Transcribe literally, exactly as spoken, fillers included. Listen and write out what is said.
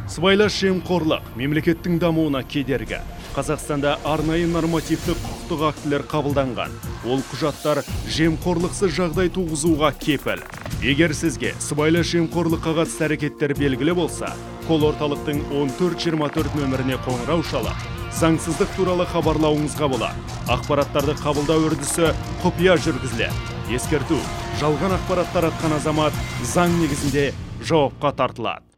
Сыбайлас жемқорлық мемлекеттің дамуына кедергі. Қазақстанда арнайы нормативті құқықтық актілер қабылданған. Ол құжаттар жемқорлықсыз жағдай туғызуға кепіл. Егер сізге сыбайлас жемқорлыққа қатысты әрекеттер белгілі болса, кол орталықтың он төрт жиырма төрт нөміріне қоңырау шалып, заңсыздық туралы хабарлауыңызға болады. Ақпараттарды қабылдау үрдісі құпия жүргізіледі. Ескерту: жалған ақпараттар атқан азамат заң негізінде жауапқа тартылады.